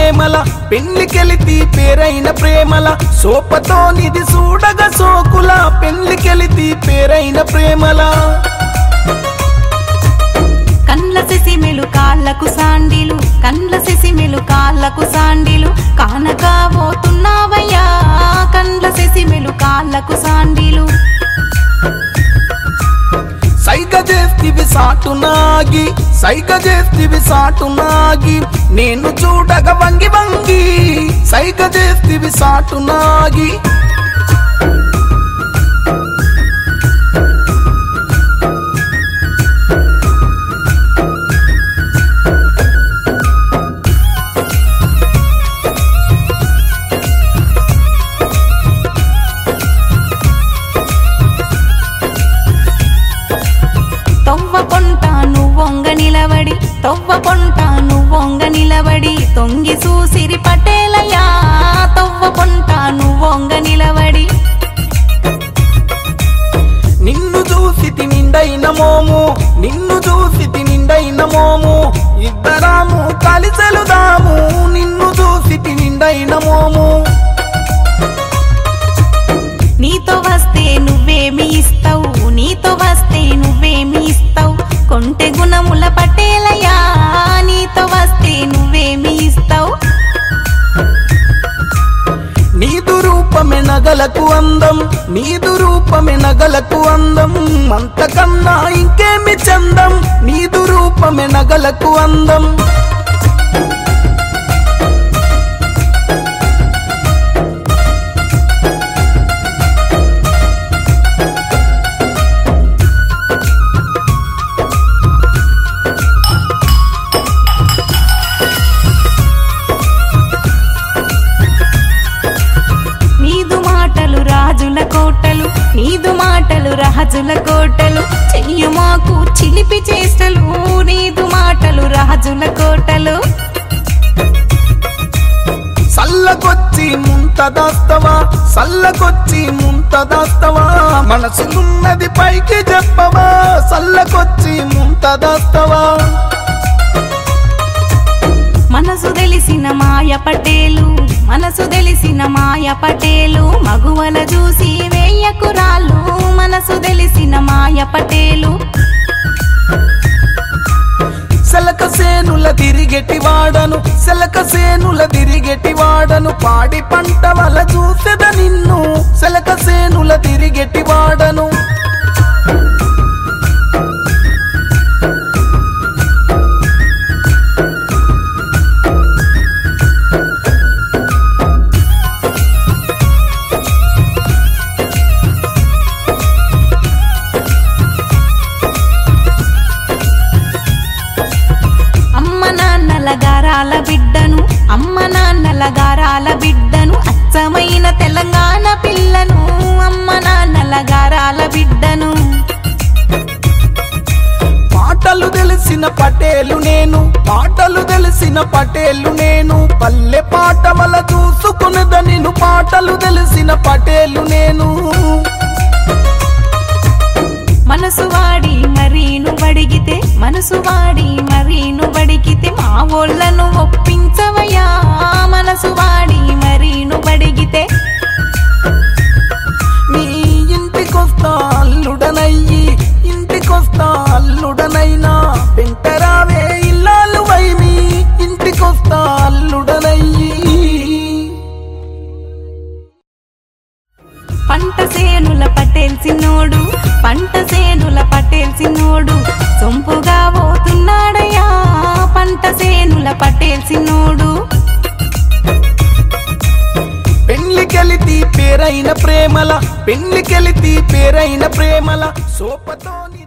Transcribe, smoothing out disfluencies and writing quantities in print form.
ప్రేమల పెళ్లికెలితి పేరైన ప్రేమల సోపతో నిది చూడగ సోకుల పెళ్లికెలితి పేరైన ప్రేమల కండ్ల సిసిమెలు కాళ్ళకు సాండిలు కండ్ల సిసిమెలు కాళ్ళకు సాండిలు కానకపోతున్నావయ్యా కండ్ల సిసిమెలు కాళ్ళకు సాండిలు సైగ చేస్తివి సాటునాగి సైగ చేస్తివి సాటునాగి నేను చూడగ వంగి వంగి సైగ చేస్తివి సాటునాగి తొవ్వ పొంటాను వంగ నిలబడి తొంగి చూసిరి పటేలయ్యా తొవ్వ పొంటాను వంగ నిలబడి నిన్ను చూసితి నిండైన మోము నిన్ను చూసితి నిండైన మోము ఇద్దరాము కలిసెలుదాము నిన్ను చూసితి నిండైన మోము నీతో వస్తే నువ్వేమి ఇస్తావు నీతో వస్తే నువ్వేమి ఇస్తావు కొంటె గుణముల పటేలయ్యా నీతో వస్తే నువ్వేమి ఇస్తావు నీదు రూపమే నగలకు అందం నీదు రూపమే నగలకు అందం అంతకన్నా ఇంకేమి చందం నీదు రూపమే నగలకు అందం నీదు మాటలు రాజుల కోటలు చెయ్యి మాకు చిలిపి చేష్టలు నీదు మాటలు రాజుల కోటలు సల్లకొచ్చి ముంతదాస్తవా సల్లకొచ్చి ముంతదాస్తవా మనసులున్నది పైకి చెప్పవా సల్లకొచ్చి ముంతదాస్తవా మనసు తెలిసిన మాయ పటేలు మనసు తెలిసిన మాయ పటేలు మగువల చూసి వేయకురాలు మనసు తెలిసిన మాయ పటేలు సెలక సేనుల తిరిగెటి వాడను సెలక సేనుల తిరిగెటి వాడను పాడి పంట వల చూసెద నిన్ను సెలక సేనుల తిరిగెటి వాడను బిడ్డను అమ్మ నాన్నల గారాల బిడ్డను అచ్చమైన తెలంగాణ పిల్లను అమ్మ నాన్నల గారాల బిడ్డను పాటలు తెలిసిన పటేలు నేను పాటలు తెలిసిన పటేలు నేను పల్లె పాట వల చూసుకున్నద నిన్ను పాటలు తెలిసిన పటేలు నేను మనసు వాడి మరీను బడిగితే మనసు వాడి మరీను బడిగితే మా ఓళ్ళను ఒప్పించవయ్యా మనసు వాడి మరీను బడిగితే మీ ఇంటికొస్తా అల్లుడనయ్యి ఇంటికొస్తా అల్లుడనైనా వెంటరావే ఇల్లాలు వై మీ ఇంటికొస్తా అల్లుడనయ్యి పంట సేనుల పటేల్ సిన్నోడు పంట సేనుల పటేల్ సిన్నోడు సొంపుగా పోతున్నాడయ్యా పంట సేనుల పటేల్ సిన్నోడు పెళ్లికెలితి పేరైన ప్రేమల పెళ్లికెలితి పేరైన ప్రేమల సోపతో